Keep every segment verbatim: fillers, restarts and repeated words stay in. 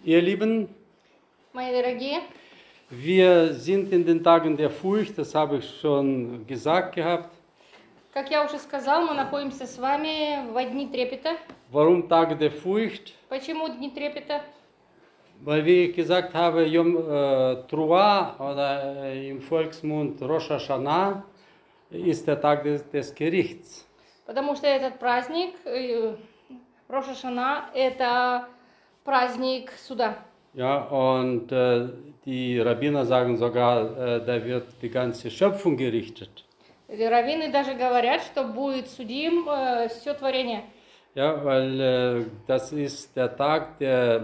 Ihr Lieben, Мои дорогие, wir sind in den Tagen der Furcht, das habe ich schon gesagt gehabt. как я уже сказал, мы находимся с вами в дни трепета. Warum Tage der Furcht? Почему дни трепета? Weil, wie ich gesagt habe, Yom äh, Teruah oder äh, im Volksmund Rosh Hashanah ist der Tag des, des Gerichts. Потому что этот праздник, э, Рош ха-Шана, это праздник суда. Ja, und äh, die Rabbiner sagen sogar, äh, da wird die ganze Schöpfung gerichtet. Раввины даже говорят, что будет судим э, все творение. Ja, weil äh, das ist der Tag, der,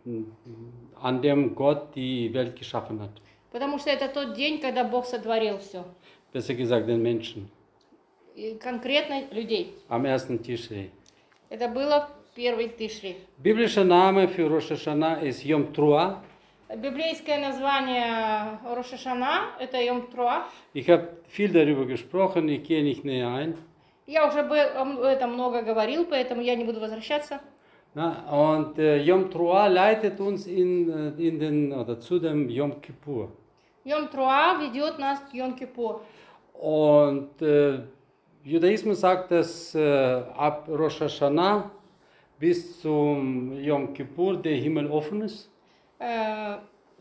an dem Gott die Welt geschaffen hat. Потому что это тот день, когда Бог сотворил все. Besser gesagt, den Menschen. И конкретно людей. Am ersten Tischri. Это было в первый Тишри. Biblischer Name für Rosh Hashanah ist Yom Teruah. Библейское название Рош ха-Шана это Йом Труа. Ich habe viel darüber gesprochen, ich gehe nicht näher ein. Я уже об этом много говорил, поэтому я не буду возвращаться. Na, und äh, Yom Teruah leitet uns in, in den, oder zu dem Yom Kippur. Йом Труа ведет нас к Йом Кипур. Und äh, Judaismus sagt, dass äh, ab Rosh Hashanah bis zum Yom Kippur der Himmel offen ist. Э,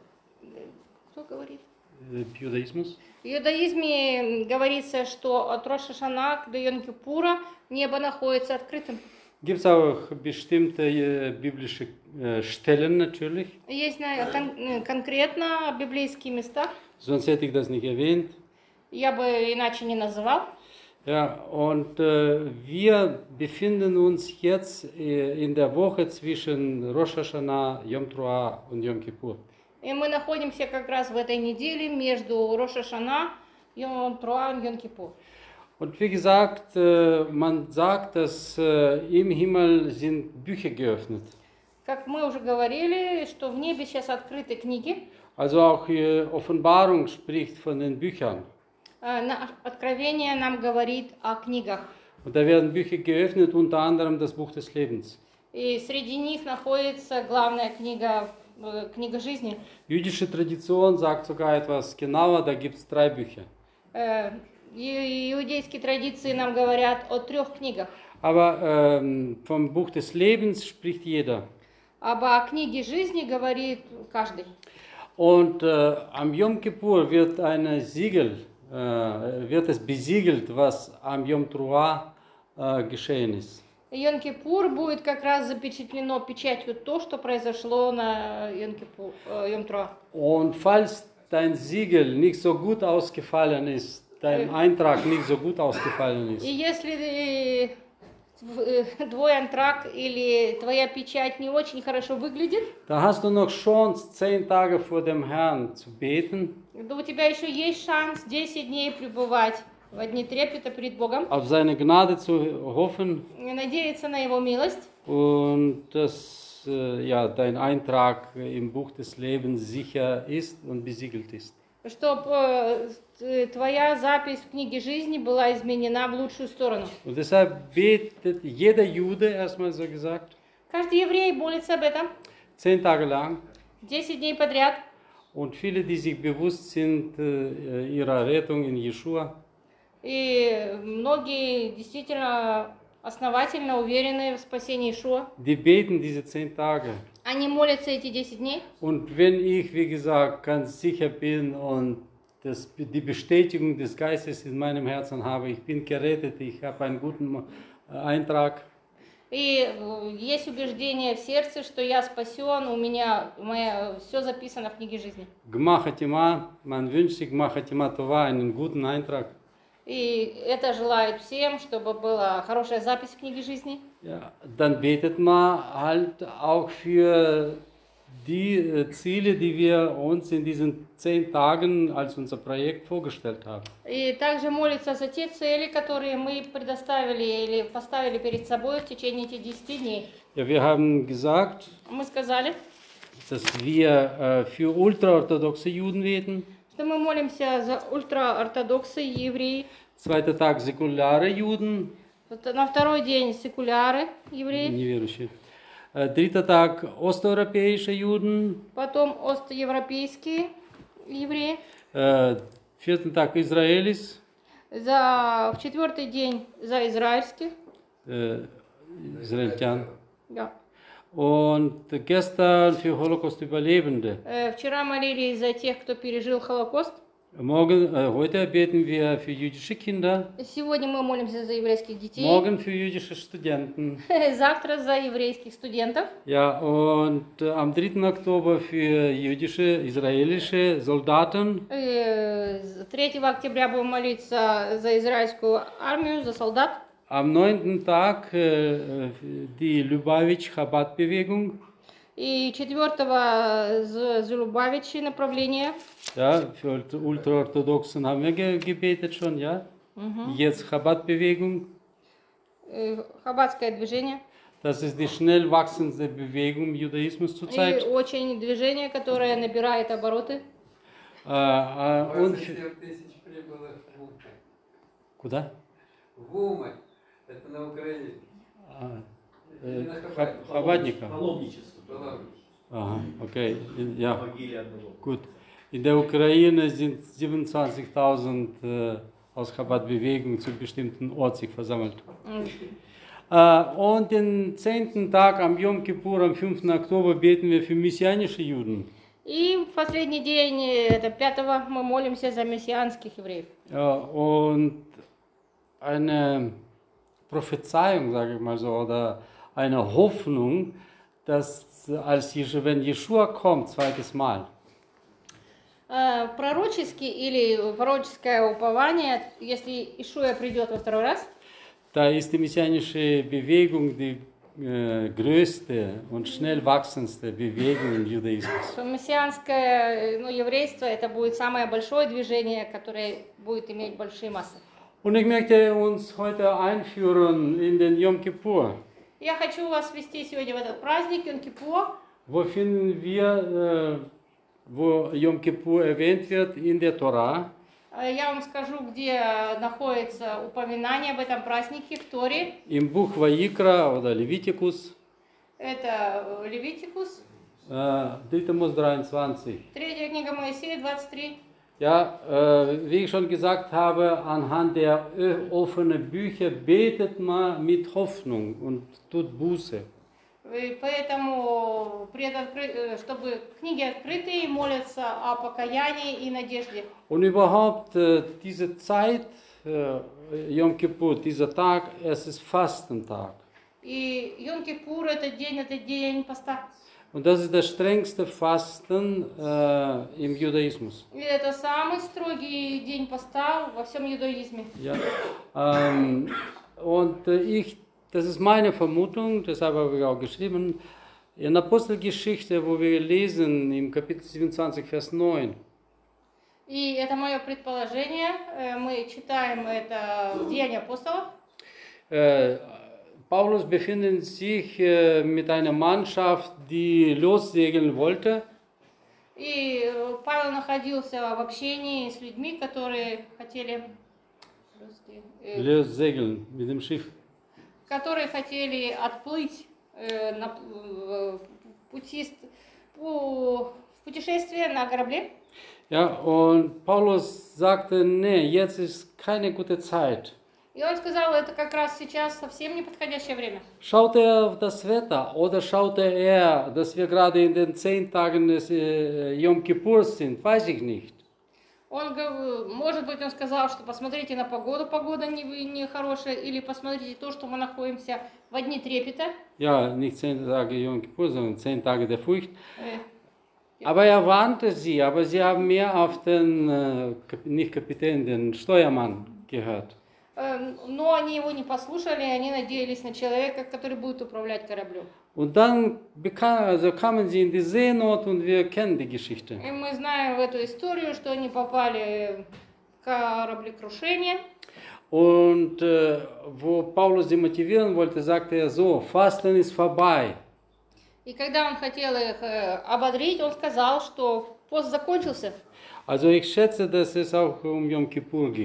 Кто говорит? Äh, Judaismus. В иудаизме говорится, что от Рош ха-Шана до Йом Кипура небо находится открытым. Gibt es auch bestimmte äh, biblische äh, Stellen natürlich, Есть на- кон- конкретно библейские места, sonst hätte ich das nicht erwähnt. я бы иначе не называл. Ja, und äh, wir befinden uns jetzt äh, in der Woche zwischen Rosh Hashanah, Yom Teruah und Yom Kippur. И мы находимся как раз в этой неделе между Рош ха-Шана, Йом Труа и Йом Кипур. Und wie gesagt, äh, man sagt, dass äh, im Himmel sind Bücher geöffnet. Как мы уже говорили, что в небе сейчас открыты книги. Also auch äh, Offenbarung spricht von den Büchern. Э, на- Откровение нам говорит о книгах. Und da werden Bücher geöffnet, unter anderem das Buch des Lebens. И среди них находится главная книга, э, книга жизни. Jüdische Tradition sagt sogar etwas genauer, da gibt es drei Bücher. Э, и- Иудейские традиции нам говорят о трех книгах. Aber ähm, vom Buch des Lebens spricht jeder. Об о книге жизни говорит каждый. Und äh, am Yom Kippur wird eine Siegel, äh, wird es besiegelt, was am Yom Teruah äh, geschehen ist. Йом Кипур будет как раз запечатлено печатью то, что произошло на Йом Кипур, э, Йом Труа. Und falls dein Siegel nicht so gut ausgefallen ist, dein Eintrag nicht so gut ausgefallen И ist, если э, в- э, твой антракт или твоя печать не очень хорошо выглядит, da hast du noch Chance, zehn Tage vor dem Herrn zu beten, то у тебя еще есть шанс десять дней пребывать в дни трепета перед Богом, auf seine Gnade zu hoffen и надеяться на Его милость, und dass äh, ja, dein Eintrag im Buch des Lebens sicher ist und besiegelt ist. чтобы твоя запись в книге жизни была изменена в лучшую сторону. Und deshalb betet jeder Jude, erstmal so gesagt, Каждый еврей молится об этом zehn Tage lang. десять дней подряд. Und viele, die sich bewusst sind äh, ihrer Rettung in Jeschua, И многие действительно основательно уверены в спасении Ишуа. die beten diese zehn Tage. Они молятся эти десять дней. Und wenn ich, wie gesagt, ganz sicher bin und das, die Bestätigung des Geistes in meinem Herzen habe, ich bin gerettet, ich habe einen guten äh, Eintrag, И э, есть убеждение в сердце, что я спасен, у меня все записано в книге жизни. Gmach Hatima, man wünscht sich Gmach Hatima Tova, einen guten Eintrag. И это желают всем, чтобы была хорошая запись в книге жизни. Ja, dann betet man halt auch für die äh, Ziele, die wir uns in diesen zehn Tagen als unser Projekt vorgestellt haben. И также молится за те цели, которые мы предоставили или поставили перед собой в течение этих десяти дней. Ja, wir haben gesagt, Мы сказали, dass wir äh, für ultraorthodoxe Juden beten, что мы молимся за ультраортодоксы евреи. zweiter Tag säkulare Juden, На второй день секуляры евреи. неверующие, Äh, dritter Tag osteuropäische Juden. потом остевропейские евреи. Äh, vierten Tag Israelis. За, в четвертый день за израильских. Äh, Israelitian. Да. Und gestern für Holocaust-Überlebende. Э, Вчера молились за тех, кто пережил Холокост. Morgen, äh, heute beten wir für jüdische Kinder. Сегодня мы молимся за еврейских детей. Morgen für jüdische Studenten. Завтра за еврейских студентов. Ja, und äh, am dritten Oktober für jüdische, israelische Soldaten. Э, с третьего октября будем молиться за израильскую армию, за солдат. Am neunten Tag äh, die Lubavitch-Chabad-Bewegung. И четвертого за за Любавичи направление. Ja, für Ultra- Ultraorthodoxen haben wir ge gebetet schon, ja. Jetzt Chabad-Bewegung. Э, Хаббатское движение. Das ist die schnell wachsende Bewegung im Judaismus И zurzeit. очень движение, которое набирает обороты. Äh, äh, und двадцать семь тысяч прибыло в Умань. Куда? В Умань. Это на Украине. Ah, äh, Chab- Chabadniker. Паломничество. Была Aha, okay, ja, Могиле одного. gut. In der Ukraine sind siebenundzwanzigtausend äh, aus Chabad-Bewegung zu bestimmten Ort sich versammelt. М. Äh, und den zehnten Tag am Yom Kippur, am fünften Oktober, beten wir für messianische Juden. И в последний день, э, это пятого, мы молимся за мессианских евреев. Ja, und eine Prophezeiung, sage ich mal so, oder eine Hoffnung, dass als Jesu, wenn Jeschua kommt, zweites Mal, Э, Пророческий или пророческое упование, если Ишуя придет во второй раз, da ist die messianische Bewegung die äh, größte und schnell wachsendste Bewegung im Judaismus. то мессианское э, ну, еврейство это будет самое большое движение, которое будет иметь большие массы. Und ich möchte uns heute einführen in den Yom Kippur. Я хочу вас ввести сегодня в этот праздник, Йом-Кипур. Wo finden wir, äh, wo Yom Kippur erwähnt wird in der Torah? Э, Я вам скажу, где находится упоминание об этом празднике в Торе. Im Buch Vayikra oder Levitikus, Это э, Левитикус, äh, dritter Mose dreiundzwanzig. третья книга Моисея, двадцать три. Ja, äh, wie ich schon gesagt habe, anhand der ö- offenen Bücher betet man mit Hoffnung und tut Buße. И поэтому, предоткры- э, чтобы книги открытые, молятся о покаянии и надежде. Und überhaupt äh, diese Zeit, äh, Yom Kippur, dieser Tag, es ist Fastentag. И Йом-Кипур это день, это день поста. Und das ist das strengste Fasten äh, im Judaismus. И это самый строгий день поста во всем иудаизме. Ja. Ähm, und äh, ich, das ist meine Vermutung, deshalb habe ich auch geschrieben, in Apostelgeschichte, wo wir lesen im Kapitel siebenundzwanzig, Vers neun, И это мое предположение. Э, Мы читаем это в Деянии апостолов. äh, Paulus befindet sich äh, mit einer Mannschaft, die lossegeln wollte. И э, Павел находился в общении с людьми, которые хотели, э, Lossegeln mit dem Schiff. которые хотели отплыть э, на п- э, пути, ст- по- в путешествие на корабле. Ja, und Paulus sagte, nee, jetzt ist keine gute Zeit. И он сказал, это как раз сейчас совсем неподходящее время. Schaute er auf das Wetter oder schaute er, dass wir gerade in den zehn Tagen des äh, Yom Kippur sind? Weiß ich nicht. Он, гов- может быть, он сказал, что посмотрите на погоду, погода не, не хорошая, или посмотрите то, что мы находимся в одни трепета. Ja, nicht zehn Tage Yom Kippur, sondern zehn Tage der Furcht. Э, Aber er warnte sie, aber sie haben mehr auf den, äh, Kap- nicht Kapitän, den Steuermann gehört. э, Но они его не послушали, они надеялись на человека, который будет управлять кораблем. Und dann bekam, also kamen sie in die Seenot und wir kennen die Geschichte. И мы знаем в эту историю, что они попали в кораблекрушение. Und äh, wo Paulus sie motivieren wollte, sagte er so, Fasten ist vorbei. И когда он хотел их э, ободрить, он сказал, что пост закончился. Also ich schätze, dass es auch um Yom Kippur ging.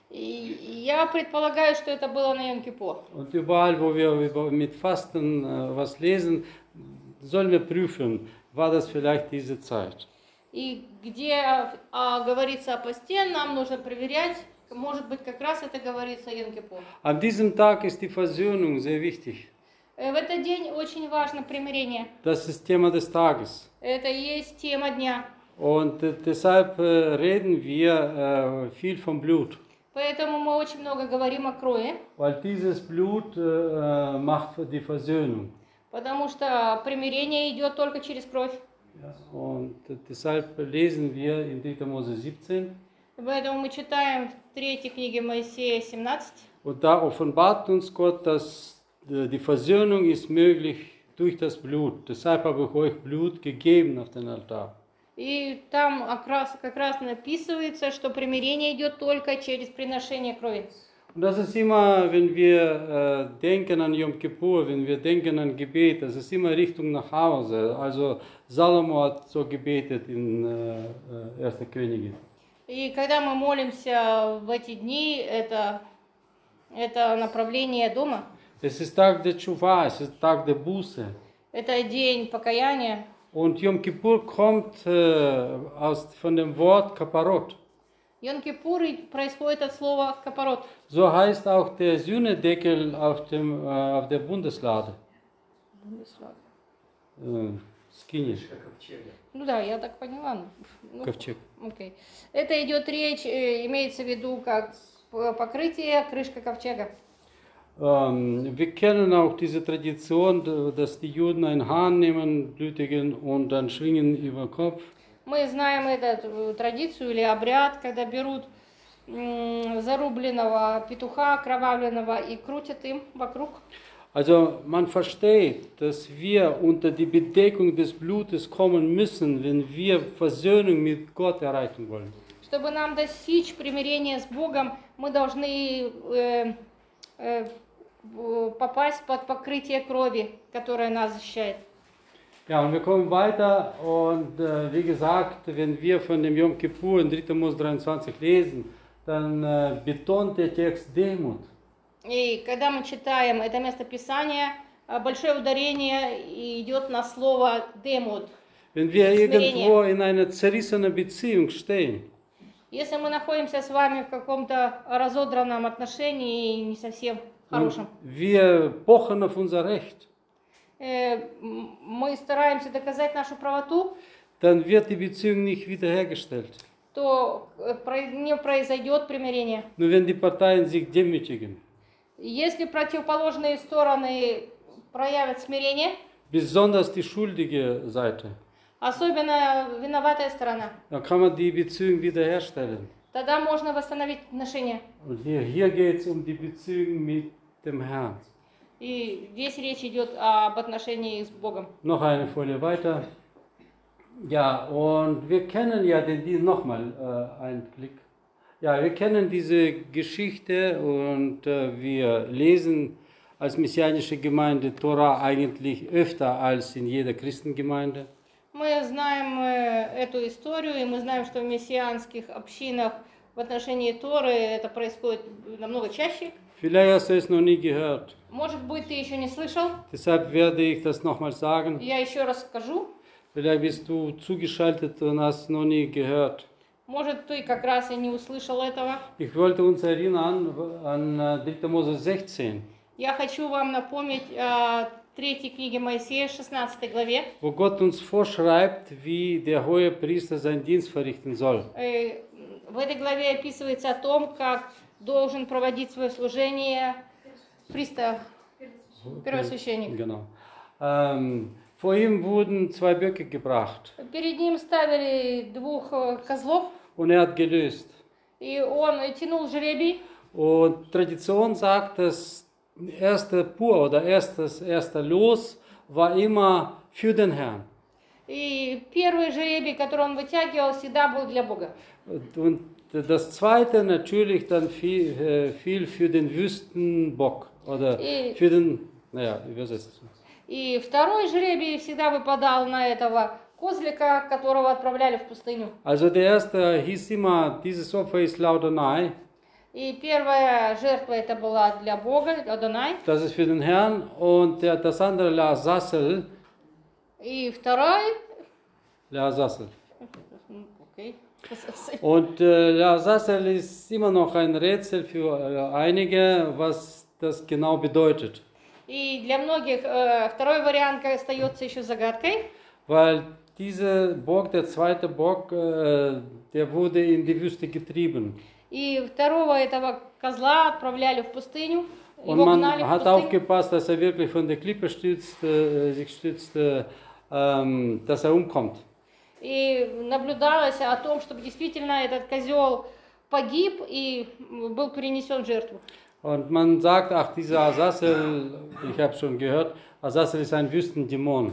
И я предполагаю, что это было на Йом-Кипур. Und überall, wo wir über, mit Fasten äh, was lesen, sollen wir prüfen, war das vielleicht diese Zeit. И где а, говорится о посте, нам нужно проверять, может быть, как раз это говорится о Йом-Кипур. An diesem Tag ist die Versöhnung sehr wichtig. Э, В этот день очень важно примирение. Das ist Thema des Tages. Это и есть тема дня. Und äh, deshalb äh, reden wir äh, viel vom Blut. Поэтому мы очень много говорим о крови, Weil dieses Blut äh, macht die Versöhnung. потому что примирение идет только через кровь. Ja, und deshalb lesen wir in dritter Mose siebzehn. Поэтому мы читаем в третьей книге Моисея семнадцать. Und da offenbart uns Gott, dass äh, die Versöhnung ist möglich durch das Blut. Deshalb habe ich euch Blut gegeben auf den Altar. И там как раз, как раз написывается, что примирение идет только через приношение крови. Und das ist immer, wenn wir äh, denken an Yom Kippur, wenn wir denken an Gebet, das ist immer Richtung nach Hause. Also Salomo hat so gebetet in äh, erster Könige. И когда мы молимся в эти дни, это, это направление дома, Es ist Tag der Tshuva, es ist Tag der Buße. это день покаяния. Und Yom Kippur kommt äh, aus, von dem Wort Kaparot. Йом-Кипур происходит от слова «капорот». So heißt auch der Sühnedeckel auf, dem, äh, auf der Bundeslade. Äh, Скинешь, Как ковчега. Ну да, я так поняла. Ну, ковчег. окей. Это идет речь, э, имеется в виду как п- покрытие, крышка ковчега. Ähm, wir kennen auch diese Tradition, dass die Juden einen Hahn nehmen, blütigen und dann schwingen über den Kopf. Мы знаем эту традицию или обряд, когда берут м, зарубленного петуха, окровавленного, и крутят им вокруг. Also man versteht, dass wir unter die Bedeckung des Blutes kommen müssen, wenn wir Versöhnung mit Gott erreichen wollen. Чтобы нам достичь примирения с Богом, мы должны э, э, в- попасть под покрытие крови, которое нас защищает. Ja, und wir kommen weiter und äh, wie gesagt, wenn wir von dem Yom Kippur in dritter Mose dreiundzwanzig lesen, dann äh, betont der Text Demut. И когда мы читаем это место Писания, э, большое ударение идет на слово «демут». Wenn wir Смирение. irgendwo in einer zerrissenen Beziehung stehen, Если мы находимся с вами в каком-то разодранном отношении, не совсем хорошем, und wir pochen auf unser Recht, э, м, мы стараемся доказать нашу правоту, dann wird die Beziehung nicht wiederhergestellt. то э, про- не произойдет примирение. Nur wenn die Parteien sich demütigen. Если противоположные стороны проявят смирение, Besonders die schuldige Seite. особенно виноватая сторона, Dann kann man die Beziehung wiederherstellen. тогда можно восстановить отношения. Und hier, hier geht es um die Beziehung mit dem Herrn. И здесь речь идет об отношении с Богом. Noch eine Folie weiter. Ja, und wir kennen ja den, die nochmal äh, einen Blick. Ja, wir kennen diese Geschichte und äh, wir lesen als messianische Gemeinde Tora eigentlich öfter als in jeder Christengemeinde. Мы знаем э, эту историю, и мы знаем, что в мессианских общинах в отношении Торы это происходит намного чаще. Vielleicht hast du es noch nie gehört. Может быть, ты еще не слышал. Deshalb werde ich das nochmal sagen. Я еще раз скажу. Vielleicht bist du zugeschaltet und hast noch nie gehört. Может, ты как раз и не услышал этого. Ich wollte uns erinnern an äh, dritter Mose sechzehn, Я хочу вам напомнить о третьей книге Моисея, шестнадцатой главе. wo Gott uns vorschreibt, wie der hohe Priester seinen Dienst verrichten soll. Э, В этой главе описывается о том, как должен проводить свое служение пристав, первосвященник. Genau. Ähm, vor ihm wurden zwei Böcke gebracht Перед ним ставили двух э, козлов, und er hat gelöst. и он тянул жребий. Und Tradition sagt, dass erster Pur oder erstes, erster Los war immer für den Herrn. И первый жребий, который он вытягивал, всегда был для Бога. Und das zweite natürlich dann fiel, äh, fiel für den Wüstenbock oder И- für den, naja, übersetzt es. И второй жребий всегда выпадал на этого козлика, которого отправляли в пустыню. Also der erste hieß immer, dieses Opfer ist Laudonai. И первая жертва это была для Бога, Адонай. Das ist für den Herrn. Und der, das andere, La Azazel, И вторая... La Azazel. Окей. Und äh, La Azazel ist immer noch ein Rätsel für äh, einige, was das genau bedeutet. И для многих э, второй вариант остается еще загадкой. Weil dieser Bock, der zweite Bock, äh, der wurde in die Wüste getrieben. И второго этого козла отправляли в пустыню. Und Его man гнали в hat пустыню. aufgepasst, dass er wirklich von der Klippe stützt, äh, sich stützte, ähm, dass er umkommt. И наблюдалось о том, чтобы действительно этот козел погиб и был перенесен в жертву. Und man sagt, ach, dieser Azazel, ich habe schon gehört, Azazel ist ein Wüstendämon.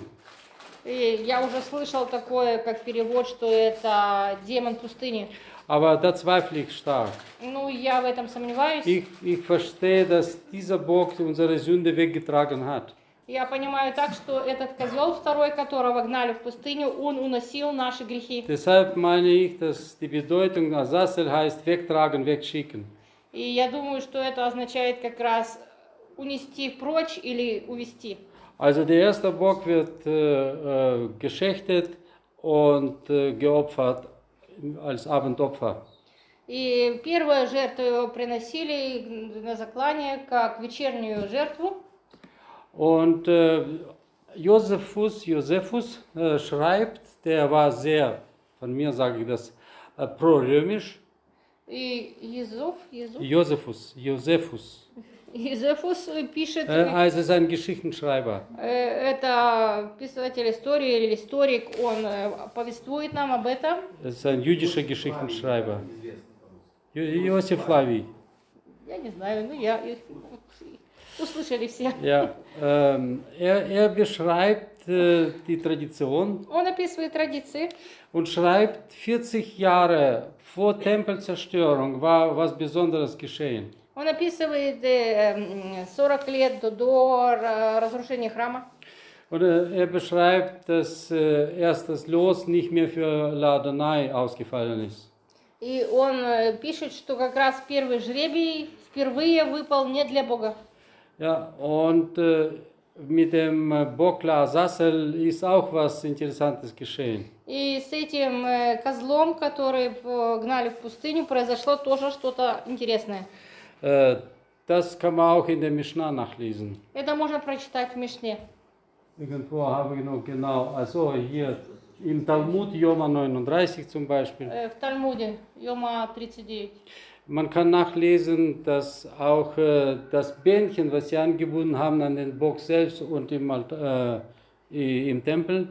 И я уже слышал такое, как перевод, что это демон пустыни. Aber da zweifle ich stark. Ну, я в этом сомневаюсь. Ich, ich verstehe, dass dieser Bock unsere Sünde weggetragen hat. Я понимаю так, что этот козел второй, которого гнали в пустыню, он уносил наши грехи. Deshalb meine ich, dass die Bedeutung Azazel heißt wegtragen, wegschicken. И я думаю, что это означает как раз унести прочь или увести. Also der erste Bock wird äh, äh, geschächtet und äh, geopfert als Abendopfer. И первую жертву его приносили на заклание, как вечернюю жертву. Und äh, Josephus, Josephus äh, schreibt, der war sehr, von mir sage ich das, äh, pro-römisch. И Иезуф, Иезуф, Josephus, Josephus. Иезефус пишет, Äh, also ist ein Geschichtenschreiber. э, это писатель истории или историк, он э, повествует нам об этом. Das ist ein jüdischer Geschichtenschreiber. Jo Josef Flavi. Я не знаю, ну я их услышали все. Ja, ähm, er, er beschreibt äh, die Tradition Он описывает традиции. und schreibt, vierzig Jahre vor Tempelzerstörung war was Besonderes geschehen. Он описывает э, м, сорок лет до, до ра- разрушения храма. Und äh, er beschreibt, dass äh, erst das Los nicht mehr für Ladonai ausgefallen ist. И он э, пишет, что как раз первый жребий впервые выпал не для Бога. Ja, und äh, mit dem äh, Bock La Azazel ist auch was Interessantes geschehen. И с этим э, козлом, который в- гнали в пустыню, произошло тоже что-то интересное. Äh, das kann man auch in der Mishnah nachlesen. Это можно прочитать в Мишне. Irgendwo habe ich noch genau, also hier im Talmud, Joma neununddreißig zum Beispiel. Э, В Тальмуде, Йома тридцать девять. Man kann nachlesen, dass auch äh, das Bändchen, was sie angebunden haben an den Bock selbst und im, Alt- äh, i- im Tempel,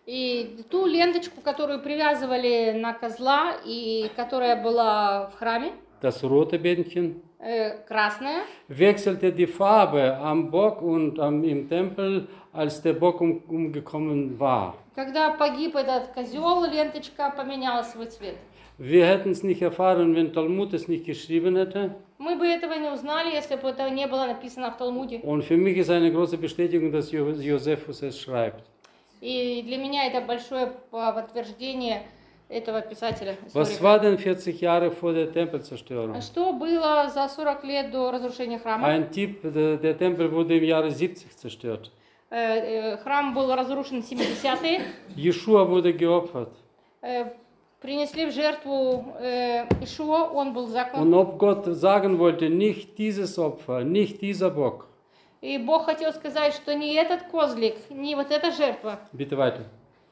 И ту ленточку, которую привязывали на козла и которая была в храме, das rote Bändchen, э, красная, wechselte die Farbe am Bock und am, im Tempel, als der Bock um, umgekommen war. когда погиб этот козел, ленточка поменяла свой цвет. Wir hätten es nicht erfahren, wenn Talmud es nicht geschrieben hätte. Мы бы этого не узнали, если бы это не было написано в Талмуде. Und für mich ist eine große Bestätigung, dass Jo- Josephus es schreibt. И для меня это большое по- подтверждение этого писателя. Was историка. war denn vierzig Jahre vor der Tempelzerstörung? Что было за сорок лет до разрушения храма? Ein Tipp, der, der Tempel wurde im Jahre siebzig zerstört. Э, э, Храм был разрушен в семидесятые. Jeschua wurde geopfert. Э, Принесли в жертву э, Ишуа, он был заклан. Und ob Gott sagen wollte, nicht dieses Opfer, nicht dieser Bock. И Бог хотел сказать, что не этот козлик, не вот эта жертва. Bitte weiter.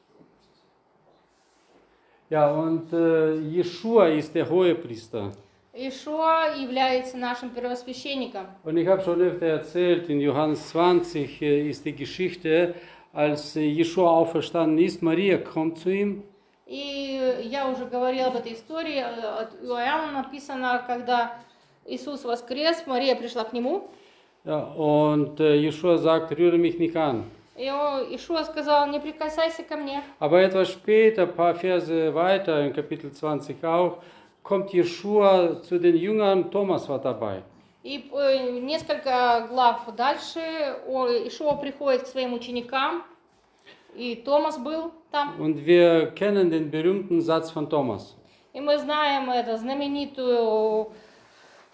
Ja, und äh, Jeschua ist der Hohepriester. Ишуа является нашим первосвященником. Und ich habe schon öfter erzählt, in Johannes zwanzig äh, ist die Geschichte, als äh, Jeschua auferstanden ist, Maria kommt zu ihm. И я уже говорила об этой истории, э, от Иоанна написано, когда Иисус воскрес, Мария пришла к нему, Ja, und äh, Jeschua sagt, rühre mich nicht an. и он- Ишуа сказал, не прикасайся ко мне. Aber etwas später, ein paar Verse weiter, in Kapitel zwanzig auch, kommt Jeschua zu den Jüngern, Thomas war dabei. И э, несколько глав дальше о- Ишуа приходит к своим ученикам, и Томас был там. Und wir kennen den berühmten Satz von Thomas. И мы знаем эту знаменитую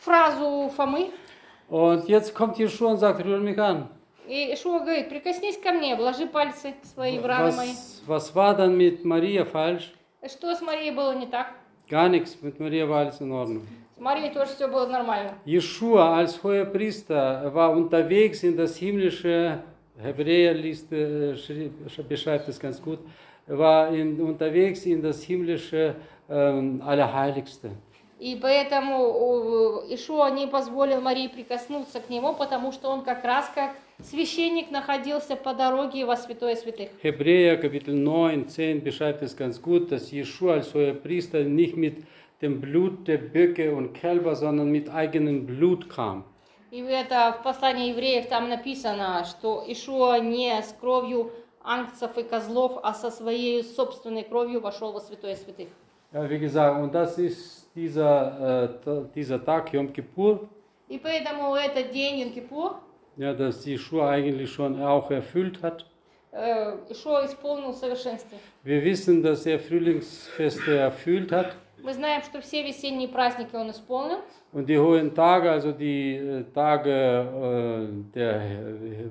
фразу Фомы. Und jetzt kommt Jeschua und sagt, rühr mich an. И Ишуа говорит, прикоснись ко мне, вложи пальцы свои в раны мои. Was, was war dann mit Maria falsch? Что с Марией было не так? Gar nichts, mit Maria war alles in Ordnung. С Марией тоже все было нормально. Jeschua als Hohepriester war unterwegs in das himmlische, Hebräerliste äh, beschreibt es ganz gut, war in, unterwegs in das himmlische ähm, Allerheiligste. И поэтому Ишуа не позволил Марии прикоснуться к нему, потому что он как раз как священник находился по дороге во Святое Святых. Hebräer Kapitel neun, zehn beschreibt es ganz gut, dass Jeschua als Hohepriester nicht mit dem Blut der Böcke und Kälber, sondern mit eigenem Blut kam. И это в послании евреев там написано, что Ишуа не с кровью ангцев и козлов, а со своей собственной кровью вошел во Святое Святых. Ja, wie gesagt, und das ist dieser, äh, dieser Tag, Yom Kippur, И поэтому этот день Йом-Кипур, ja, das Jeschua eigentlich schon auch erfüllt hat. э, Ишуа исполнил в совершенстве. Wir wissen, dass er Frühlingsfeste erfüllt hat. Мы знаем, что все весенние праздники он исполнил. Und die hohen Tage, also die äh, Tage äh, der äh,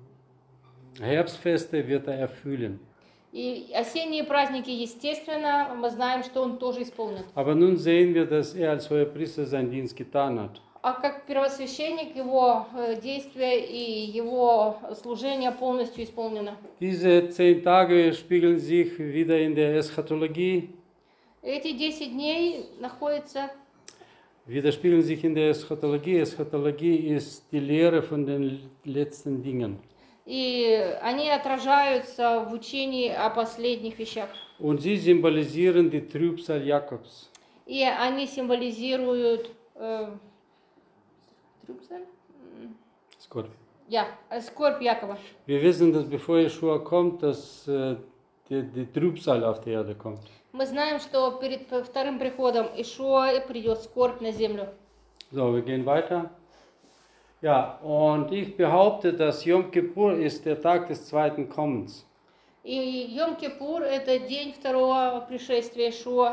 Herbstfeste, wird er erfüllen. И осенние праздники, естественно, мы знаем, что он тоже исполнит. Aber nun sehen wir, dass er als Hohepriester seinen Dienst getan hat. А как первосвященник его э, действия и его служение полностью исполнено. Diese zehn Tage spiegeln sich wieder in der Eschatologie, Эти десять дней находятся, widerspiegeln sich in der Eschatologie. Eschatologie ist die Lehre von den letzten Dingen. и они отражаются в учении о последних вещах. Und sie symbolisieren die Trübsal Jakobs. И они символизируют э, трюбсаль? М, Скорбь. я, э, скорбь Якова. Wir wissen, dass bevor Jeschua kommt, dass äh, die, die Trübsal auf die Erde kommt. Мы знаем, что перед вторым приходом Ишуа придет скорбь на землю. So, wir gehen weiter. Ja, und ich behaupte, dass Yom Kippur ist der Tag des zweiten Kommens. И Йом-Кипур – это день второго пришествия Ишуа.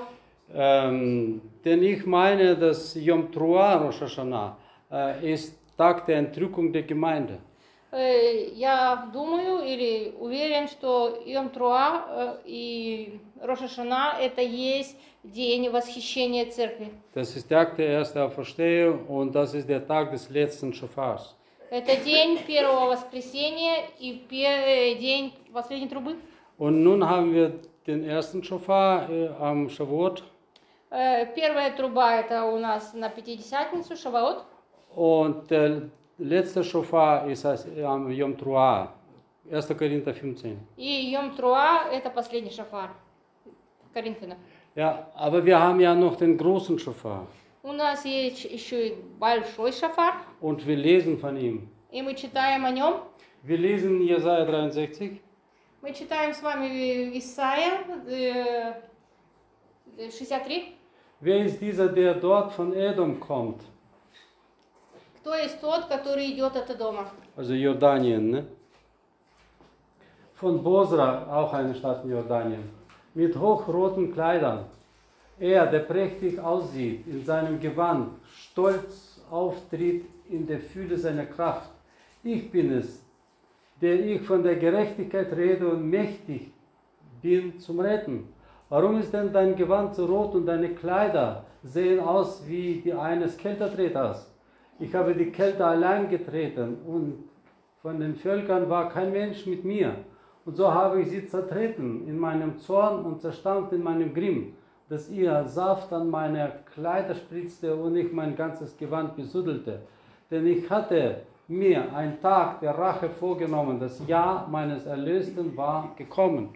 Ähm, denn ich meine, dass Yom Teruah Rosh Hashanah äh, ist Tag der Entrückung der Gemeinde. Э, Я думаю или уверен, что Йом-Труа э, и Рош ха-Шана – это есть день восхищения церкви. Das ist der Tag der ersten Auferstehung und das ist der Tag des letzten Schofars. Это день первого воскресения и пе- э, день последней трубы. Und nun haben wir den ersten Schofar äh, am Shavuot Э, Первая труба – это у нас на Пятидесятницу, Шаваот. und der letzte Schofar ist am Yom Teruah, erster Korinther fünfzehn. И Йом-Труа – это последний шафар Коринфянов. Ja, aber wir haben ja noch den großen Schofar У нас есть еще и большой шафар, und wir lesen von ihm. и мы читаем о нем. Wir lesen Jesaja dreiundsechzig. Мы читаем с вами Исайя э, шестьдесят три. Wer ist dieser, der dort von Edom kommt? Кто есть тот, который идет от Эдома? Also Jordanien, ne? Von Bosra, auch eine Stadt in Jordanien, mit hochroten Kleidern. Er, der prächtig aussieht, in seinem Gewand, stolz auftritt in der Fülle seiner Kraft. Ich bin es, der ich von der Gerechtigkeit rede und mächtig bin zum Retten. Warum ist denn dein Gewand so rot und deine Kleider sehen aus wie die eines Keltertreters? Ich habe die Kälte allein getreten und von den Völkern war kein Mensch mit mir. Und so habe ich sie zertreten in meinem Zorn und zerstampft in meinem Grimm, dass ihr Saft an meine Kleider spritzte und ich mein ganzes Gewand besuddelte. Denn ich hatte mir einen Tag der Rache vorgenommen, das Jahr meines Erlösten war gekommen.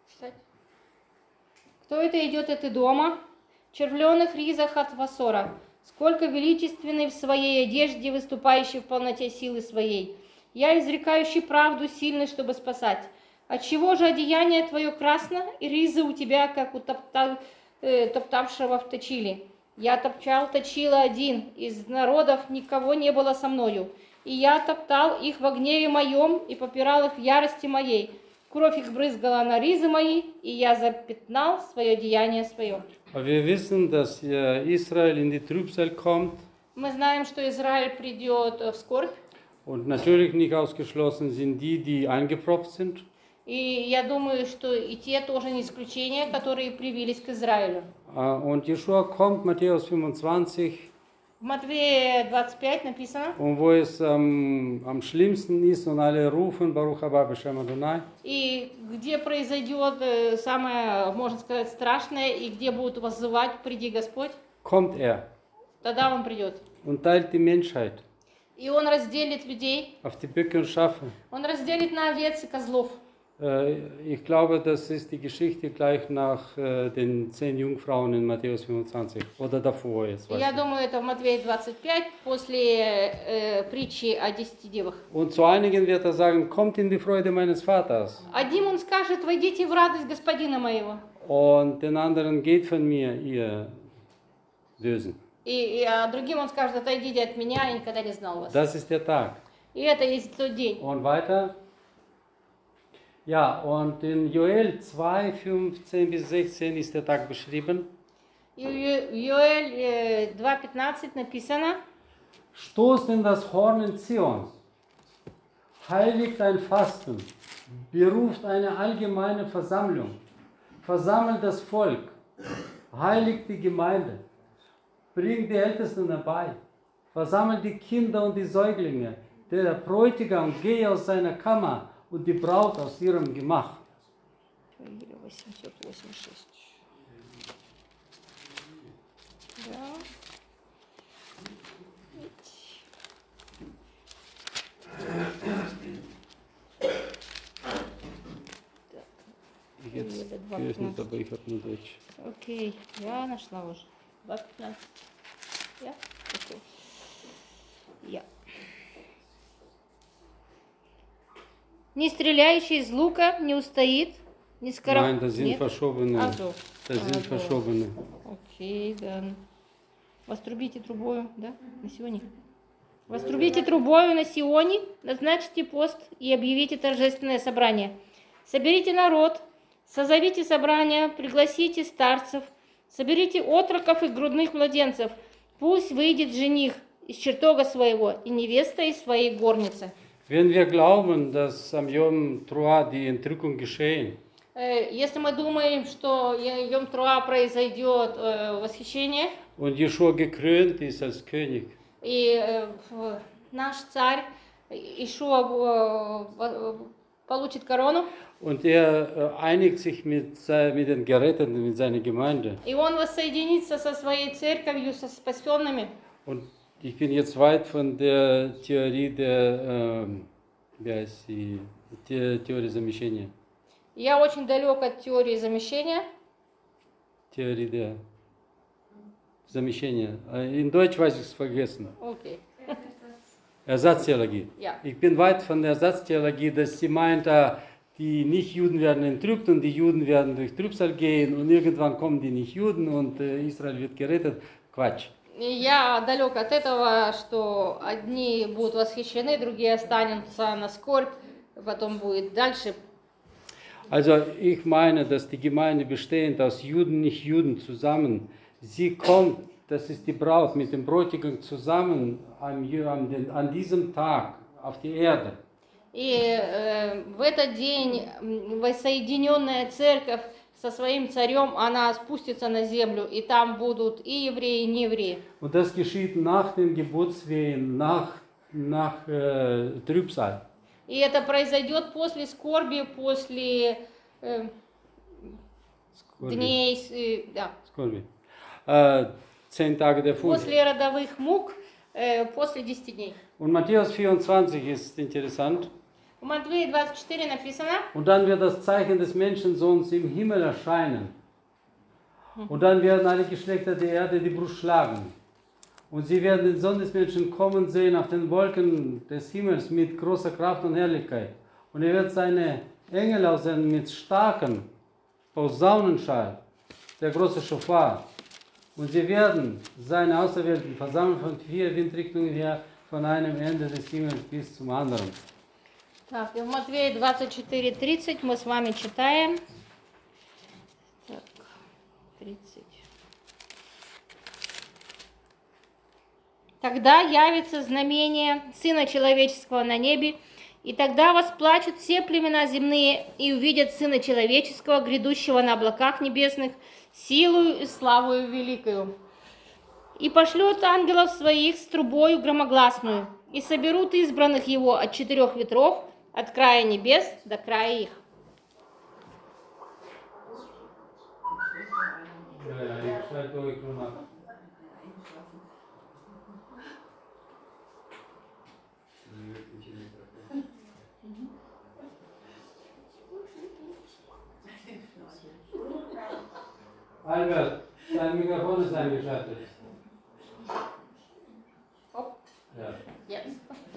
Кто это идет от Эдома? Червленых ризах от Васора. Сколько величественный в своей одежде, выступающий в полноте силы своей. Я, изрекающий правду, сильный, чтобы спасать. Отчего же одеяние твое красно, и ризы у тебя, как у топта, э, топтавшего в точиле? Я топчал точила один, из народов никого не было со мною. И я топтал их во гневе моем, и попирал их в ярости моей. Кровь их брызгала на ризы мои, и я запятнал свое деяние свое. Aber wir wissen, dass Israel in die Trübsal kommt. Мы знаем, что Израиль придет в скорбь. Und natürlich nicht ausgeschlossen sind die, die eingepropft sind. И я думаю, что и те тоже не исключение, которые привились к Израилю. Äh, Und Jeschua kommt, Matthäus fünfundzwanzig, В Матвея двадцать пять написано, und wo es ähm, am schlimmsten ist und alle rufen, Baruch haba b'shem Adonai. и где произойдет э, самое, можно сказать, страшное, и где будут воззывать «Приди Господь», Kommt er тогда Он придет. und teilt die Menschheit И Он разделит людей, auf die Böcke und Schafe. Он разделит на овец и козлов. Äh, Ich glaube, das ist die Geschichte gleich nach äh, den zehn Jungfrauen in Matthäus fünfundzwanzig oder davor jetzt. И Weiß я ich. думаю, это в Матвея двадцать пять, после э, притчи о десяти девах. Und zu einigen wird er sagen, kommt in die Freude meines Vaters. Одним Он скажет: «Войдите в радость Господина моего». Und den anderen, geht von mir, ihr Bösen. И, и, а другим Он скажет: «Отойдите от меня, я никогда не знал вас». Das ist der Tag. И это есть тот день. Und weiter. Ja, und in Joel zwei, fünfzehn bis sechzehn ist der Tag beschrieben. И в Ё- в Йоэль э, два пятнадцать написано: Stoßt in das Horn in Zions, heiligt ein Fasten, beruft eine allgemeine Versammlung, versammelt das Volk, heiligt die Gemeinde, bringt die Ältesten dabei, versammelt die Kinder und die Säuglinge, der Bräutigam gehe aus seiner Kammer und die Braut aus ihrem Gemach. восемьсот восемьдесят шесть. Да. Ich jetzt geöffnet, aber ich habe nur Deutsch. Окей, я нашла уже. два пятнадцать. Я? Окей. Я. Не стреляющий из лука не устоит, не скоро... Nein, das sind Нет? verschobene. А, so. Das sind А, so. verschobene. Окей, да. Вострубите трубою, да, на Сионе. Вострубите трубою на Сионе, назначьте пост и объявите торжественное собрание. Соберите народ, созовите собрание, пригласите старцев, соберите отроков и грудных младенцев. Пусть выйдет жених из чертога своего и невеста из своей горницы. Wenn wir glauben, dass am Yom Teruah die Entrückung geschehen, Э, Если мы думаем, что Йом Труа произойдет э, восхищение, und Jeschua gekrönt ist als König, и э, в- наш царь Ишуа э, э, получит корону, und er äh, einigt sich mit, sei- mit den Geretteten, mit seiner Gemeinde. и он воссоединится со своей церковью, со спасенными. Und ich bin jetzt weit von der Theorie der, ähm, wie heißt sie, The Theorie замещения. Я очень далек от теории замещения. Theorie der замещения. Äh, In Deutsch weiß ich es vergessen. Окей. Ersatztheologie. Ja. Ich bin weit von der Ersatztheologie, dass sie meint, äh, die Nicht-Juden werden entrückt und die Juden werden durch Trübsal gehen und irgendwann kommen die Nicht-Juden und äh, Israel wird gerettet. Quatsch. И я далек от этого, что одни будут восхищены, другие останутся на скорбь, потом будет дальше. Also ich meine, dass die Gemeinde bestehend aus Juden, Nicht-Juden zusammen, sie kommt, das ist die Braut mit dem Bräutigam zusammen an, an, den, an diesem Tag auf die Erde. И э, в этот день м, воссоединенная церковь со своим царем, она спустится на землю, и там будут и евреи, и неевреи. Und das geschieht nach den Geburtswehen, nach, nach äh, Trübsal. И это произойдет после скорби, после э, Скорби. дней, с- э, да, Скорби. Äh, zehn Tage der Furcht. после родовых мук, э, после десяти дней. Und Matthäus vierundzwanzig ist interessant. У Матвея двадцать четыре написано: Und dann wird das Zeichen des Menschensohns im Himmel erscheinen. Und dann werden alle Geschlechter der Erde die Brust schlagen. Und sie werden den Sohn des Menschen kommen sehen auf den Wolken des Himmels mit großer Kraft und Herrlichkeit. Und er wird seine Engel aussenden mit starkem Posaunenschall, der große Schofar. Und sie werden seine Auserwählten versammeln von vier Windrichtungen her, von einem Ende des Himmels bis zum anderen. Так, и в Матвея двадцать четыре тридцать мы с вами читаем. Так, тридцать. Тогда явится знамение Сына Человеческого на небе, и тогда восплачут все племена земные и увидят Сына Человеческого, грядущего на облаках небесных, силою и славою великою. И пошлет ангелов своих с трубою громогласную, и соберут избранных его от четырех ветров, от края небес до края их. Ja, ja, ich schreibe durch und nach. Albert, dein Mikrofon ist eingeschaltet. Hopp. Ja. Jetzt.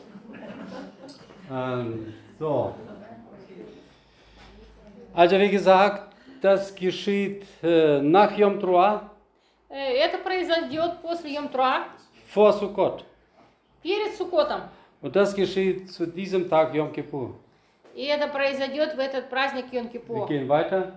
Ähm, so. Also wie gesagt, das geschieht äh, nach Yom Teruah, Э, Это произойдет после Йом-Труа, vor Sukkot. перед Суккотом. Und das geschieht zu diesem Tag Yom Kippur. И это произойдет в этот праздник Wir Йом-Кипур. gehen weiter.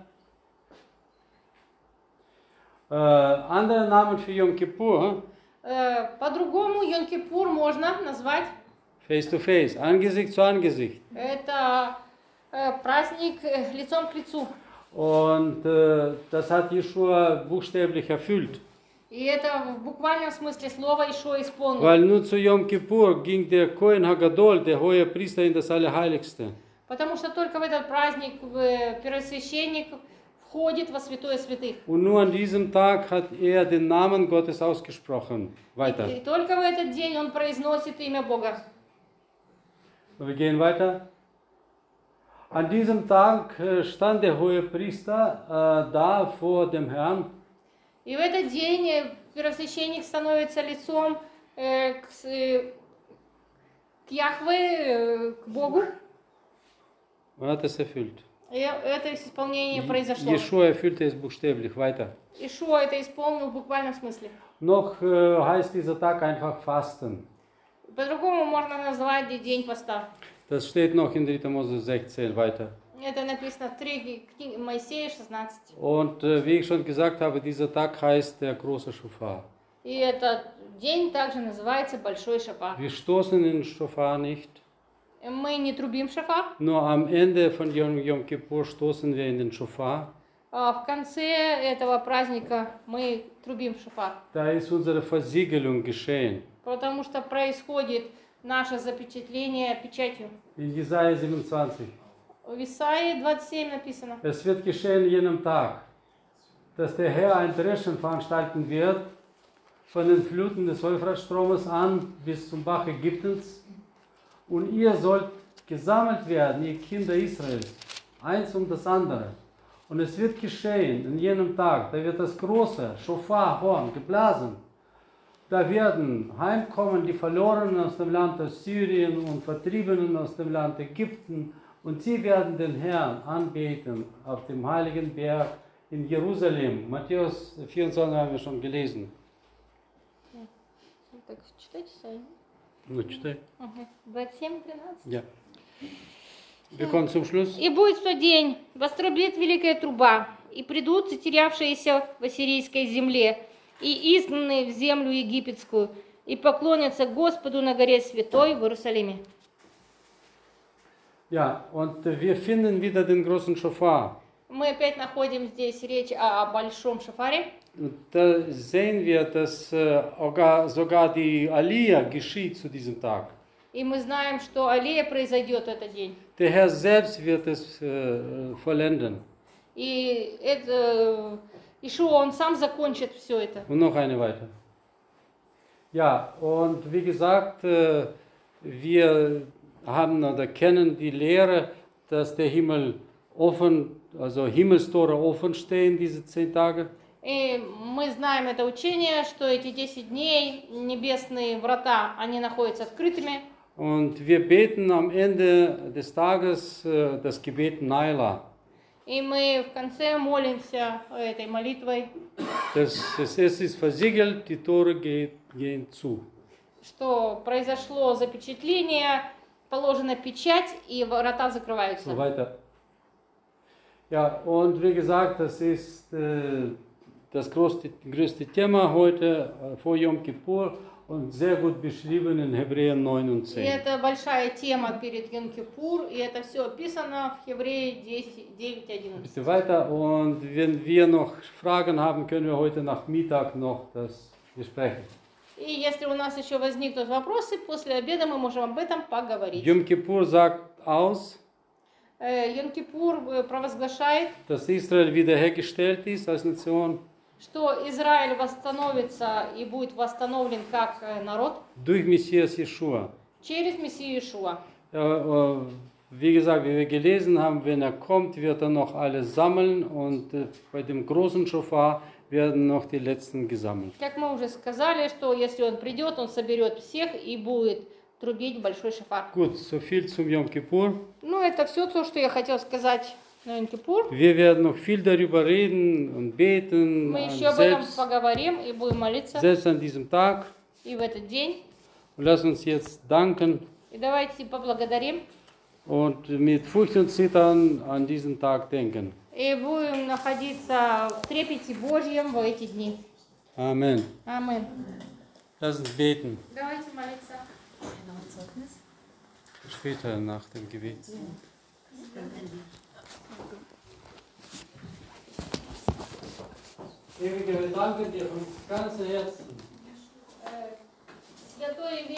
Äh, andere Namen für Yom Kippur, Э, По-другому Йом-Кипур можно назвать. face to face, Angesicht zu Angesicht. Это э, праздник э, лицом к лицу. Und äh, das hat Jeschua buchstäblich erfüllt. И это в буквальном смысле слова Ишо исполнил. Weil nur zu Yom Kippur ging der Kohen Hagadol, der hohe Priester, in das Allerheiligste. Потому что только в этот праздник э, первосвященник входит во святое святых. Und nur an diesem Tag hat er den Namen Gottes ausgesprochen. Weiter. И только в этот день он произносит имя Бога. Wir gehen weiter. An diesem Tag äh, stand der hohe Priester äh, da vor dem Herrn. И в этот день э, первосвященник становится лицом э, к, с- э, к Яхве, э, к Богу. Er hat es erfüllt. И это исполнение произошло. Jeschua erfüllte es buchstäblich. Weiter. Ишо это исполнил в буквальном смысле. Noch äh, heißt dieser Tag einfach Fasten. По-другому можно назвать и день поста. Das steht noch in dritter Mose sechzehn weiter. Это написано в три книги Моисея шестнадцать. Und äh, wie ich schon gesagt habe, dieser Tag heißt der große Schofar. И этот день также называется Большой шафар. Wir stoßen den Schofar nicht. Мы не трубим шафар, Nur am Ende von Yom, Yom Kippur stoßen wir in den Schofar. а в конце этого праздника мы трубим шафар. Da ist unsere Versiegelung geschehen. Потому что происходит наше запечатление печатью. In Jesaja siebenundzwanzig. В Исаии двадцать семь написано. Es wird geschehen jenem Tag, dass der Herr ein Dreschen veranstalten wird, von den Fluten des Euphratstromes an bis zum Bach Ägyptens. Und ihr sollt gesammelt werden, ihr Kinder Israels, eins um das andere. Und es wird geschehen in jenem Tag, da wird das große Schofarhorn geblasen. Da werden heimkommen die Verlorenen aus dem Land Assyrien und Vertriebenen aus dem Land Ägypten. Und sie werden den Herrn anbeten auf dem heiligen Berg in Jerusalem. Matthäus vierundzwanzig haben wir schon gelesen. Так, читайте Исаию. Ну, читай. Ага. двадцать семь тринадцать. Ja. Wir kommen zum Schluss. И будет в тот день, вострублит великая труба, и придут затерявшиеся в ассирийской земле, и изгнанные в землю египетскую, и поклонятся Господу на горе святой в Иерусалиме. Ja, und wir finden wieder den großen Schofar. Мы опять находим здесь речь о, о большом шафаре. Und da sehen wir, dass äh, sogar, sogar die Aliyah geschieht zu diesem Tag. И мы знаем, что Алия произойдет в этот день. Der Herr selbst wird es äh, vollenden. И это Ишуа, он сам закончит все это. Und noch eine weiter. Ja, und wie gesagt, äh, wir haben oder kennen die Lehre, dass der Himmel offen, also Himmelstore offen stehen diese zehn Tage. И мы знаем это учение, что эти десять дней небесные врата, они находятся открытыми. Und wir beten am Ende des Tages äh, das Gebet Naila. И мы в конце молимся этой молитвой, Das, es es ist versiegelt, die Tore geht, gehen zu. что произошло запечатление, положена печать, и врата So закрываются. weiter. Ja, und wie gesagt, das ist äh, das größte, größte Thema heute äh, vor Yom Kippur. und sehr gut beschrieben in Hebräer neun und И zehn. это большая тема перед Йом-Кипур, и это все описано в Евреи девять одиннадцать. Bitte weiter. Und wenn wir noch Fragen haben, können wir heute Nachmittag noch das besprechen. И если у нас еще возникнут вопросы, после обеда мы можем об этом поговорить. Yom Kippur sagt aus, Э, Йом-Кипур э, провозглашает, dass Israel wiederhergestellt ist als Nation что Израиль восстановится и будет восстановлен как э, народ durch Messias Jeschua. через Мессию Иешуа. Ja, äh, wie gesagt, wie wir gelesen haben, wenn er kommt, wird er noch alles sammeln und äh, bei dem großen Schofar werden noch die letzten gesammelt. Как мы уже сказали, что если он придет, он соберет всех и будет трубить большой шофар. Gut, so viel zum Yom Kippur. Ну, это все то, что я хотела сказать на Йом-Кипур. Wir werden noch viel darüber reden und beten, Мы an еще об этом selbst, поговорим и будем молиться selbst an diesem Tag. и в этот день. Und lass uns jetzt danken И давайте поблагодарим und mit Furcht und Zittern an diesen Tag denken. и будем находиться в трепете Божьем в эти дни. Amen. Аминь. Lass uns beten. Давайте молиться. Später nach dem Gebet. Ewige, wir danken dir von ganzem Herzen. Святой